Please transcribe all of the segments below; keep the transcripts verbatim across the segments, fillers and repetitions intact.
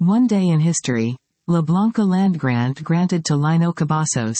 One Day in History. La Blanca Land Grant granted to Lino Cavazos.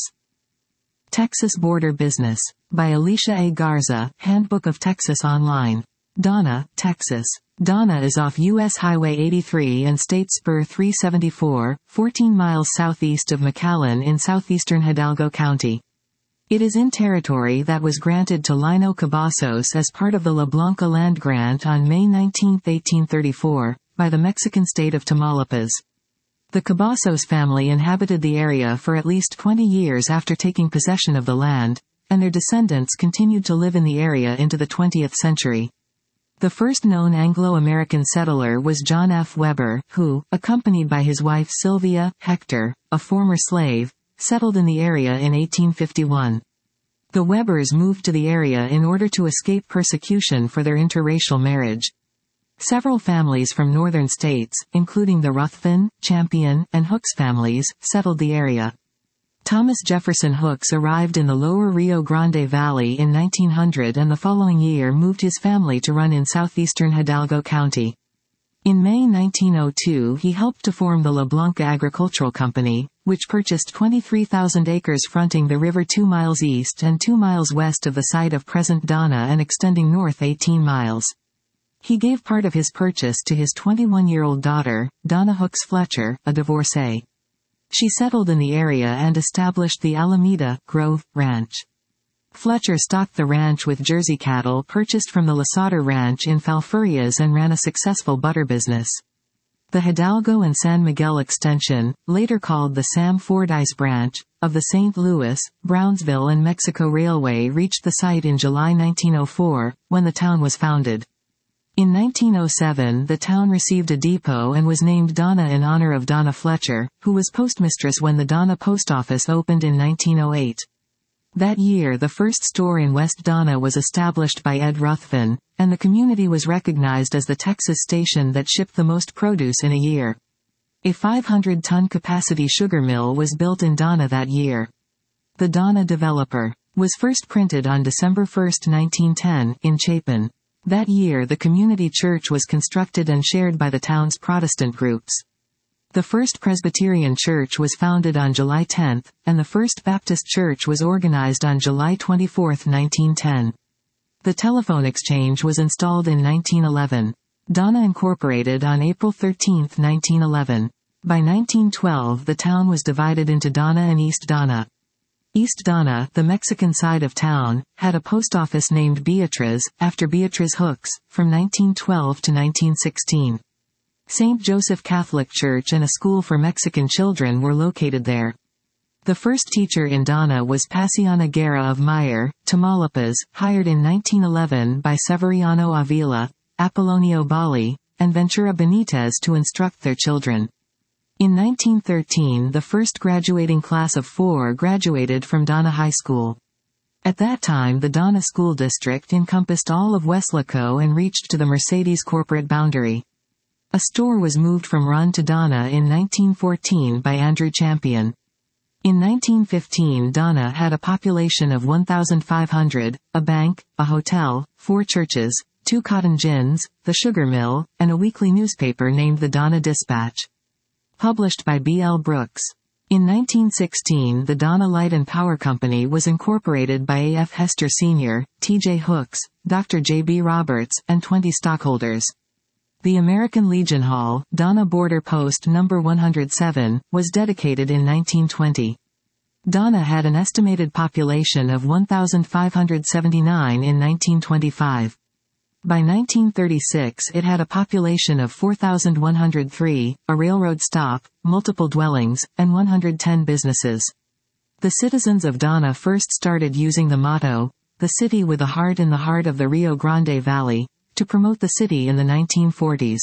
Texas Border Business. By Alicia A. Garza, Handbook of Texas Online. Donna, Texas. Donna is off U S Highway eighty-three and State Spur three seventy-four, fourteen miles southeast of McAllen in southeastern Hidalgo County. It is in territory that was granted to Lino Cavazos as part of the La Blanca Land Grant on May nineteenth, eighteen thirty-four, by the Mexican state of Tamaulipas. The Cavazos family inhabited the area for at least twenty years after taking possession of the land, and their descendants continued to live in the area into the twentieth century. The first known Anglo-American settler was John F. Weber, who, accompanied by his wife Sylvia, Hector, a former slave, settled in the area in eighteen fifty-one. The Webers moved to the area in order to escape persecution for their interracial marriage. Several families from northern states, including the Ruthven, Champion, and Hooks families, settled the area. Thomas Jefferson Hooks arrived in the lower Rio Grande Valley in nineteen hundred and the following year moved his family to run in southeastern Hidalgo County. In May nineteen oh two he helped to form the La Blanca Agricultural Company, which purchased twenty-three thousand acres fronting the river two miles east and two miles west of the site of present Donna and extending north eighteen miles. He gave part of his purchase to his twenty-one-year-old daughter, Donna Hooks Fletcher, a divorcee. She settled in the area and established the Alameda Grove Ranch. Fletcher stocked the ranch with Jersey cattle purchased from the Lasauter Ranch in Falfurrias and ran a successful butter business. The Hidalgo and San Miguel extension, later called the Sam Fordyce branch, of the Saint Louis, Brownsville and Mexico Railway reached the site in July nineteen oh four, when the town was founded. In nineteen oh seven the town received a depot and was named Donna in honor of Donna Fletcher, who was postmistress when the Donna Post Office opened in nineteen oh eight. That year the first store in West Donna was established by Ed Ruthven, and the community was recognized as the Texas station that shipped the most produce in a year. A five hundred ton capacity sugar mill was built in Donna that year. The Donna Developer was first printed on December first, nineteen ten, in Chapin. That year the community church was constructed and shared by the town's Protestant groups. The First Presbyterian Church was founded on July tenth, and the First Baptist Church was organized on July twenty-fourth, nineteen ten. The telephone exchange was installed in nineteen eleven. Donna incorporated on April thirteenth, nineteen eleven. By nineteen twelve the town was divided into Donna and East Donna. East Donna, the Mexican side of town, had a post office named Beatriz, after Beatriz Hooks, from nineteen twelve to nineteen sixteen. Saint Joseph Catholic Church and a school for Mexican children were located there. The first teacher in Donna was Paciana Guerra of Meyer, Tamaulipas, hired in nineteen eleven by Severiano Avila, Apollonio Bali, and Ventura Benitez to instruct their children. In nineteen thirteen the first graduating class of four graduated from Donna High School. At that time the Donna School District encompassed all of Weslaco and reached to the Mercedes corporate boundary. A store was moved from Run to Donna in nineteen fourteen by Andrew Champion. In nineteen fifteen Donna had a population of one thousand five hundred, a bank, a hotel, four churches, two cotton gins, the sugar mill, and a weekly newspaper named the Donna Dispatch. Published by B L Brooks. In nineteen sixteen the Donna Light and Power Company was incorporated by A F Hester Senior, T J Hooks, Doctor J B Roberts, and twenty stockholders. The American Legion Hall, Donna Border Post number one hundred seven, was dedicated in nineteen twenty. Donna had an estimated population of one thousand five hundred seventy-nine in nineteen twenty-five. By nineteen thirty-six it had a population of four thousand one hundred three, a railroad stop, multiple dwellings, and one hundred ten businesses. The citizens of Donna first started using the motto, "The city with a heart in the heart of the Rio Grande Valley," to promote the city in the nineteen forties.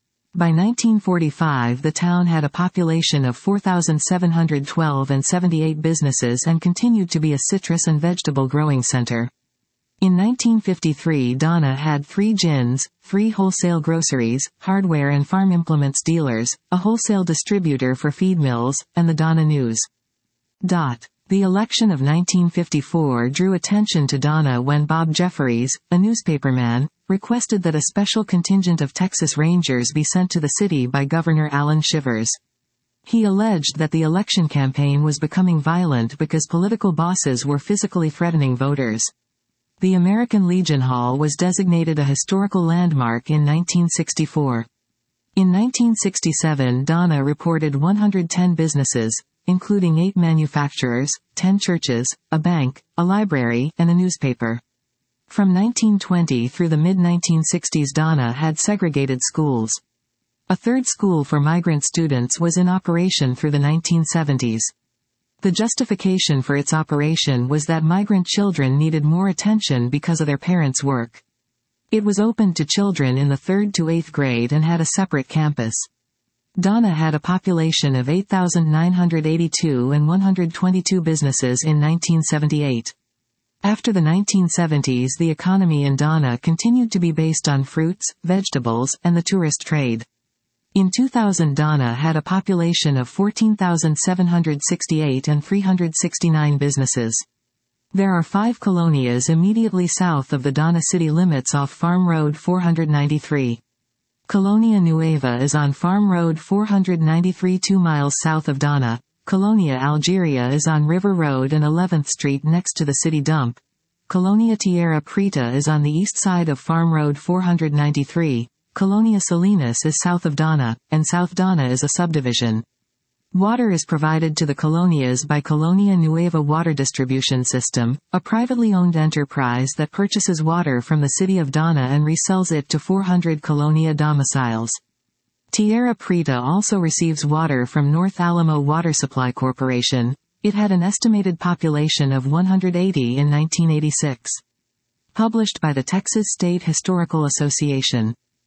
By nineteen forty-five the town had a population of four thousand seven hundred twelve and seventy-eight businesses and continued to be a citrus and vegetable growing center. In nineteen fifty-three Donna had three gins, three wholesale groceries, hardware and farm implements dealers, a wholesale distributor for feed mills, and the Donna News. Dot. The election of nineteen fifty-four drew attention to Donna when Bob Jeffries, a newspaperman, requested that a special contingent of Texas Rangers be sent to the city by Governor Allen Shivers. He alleged that the election campaign was becoming violent because political bosses were physically threatening voters. The American Legion Hall was designated a historical landmark in nineteen sixty-four. In nineteen sixty-seven, Donna reported one hundred ten businesses, including eight manufacturers, ten churches, a bank, a library, and a newspaper. From nineteen twenty through the mid nineteen sixties, Donna had segregated schools. A third school for migrant students was in operation through the nineteen seventies. The justification for its operation was that migrant children needed more attention because of their parents' work. It was open to children in the third to eighth grade and had a separate campus. Donna had a population of eight thousand nine hundred eighty-two and one hundred twenty-two businesses in nineteen seventy-eight. After the nineteen seventies, the economy in Donna continued to be based on fruits, vegetables, and the tourist trade. In two thousand, Donna had a population of fourteen thousand seven hundred sixty-eight and three hundred sixty-nine businesses. There are five colonias immediately south of the Donna city limits off Farm Road four hundred ninety-three. Colonia Nueva is on Farm Road four hundred ninety-three two miles south of Donna. Colonia Algeria is on River Road and eleventh Street next to the city dump. Colonia Tierra Preta is on the east side of Farm Road four hundred ninety-three. Colonia Salinas is south of Donna, and South Donna is a subdivision. Water is provided to the colonias by Colonia Nueva Water Distribution System, a privately owned enterprise that purchases water from the city of Donna and resells it to four hundred colonia domiciles. Tierra Preta also receives water from North Alamo Water Supply Corporation. It had an estimated population of one hundred eighty in nineteen eighty-six. Published by the Texas State Historical Association.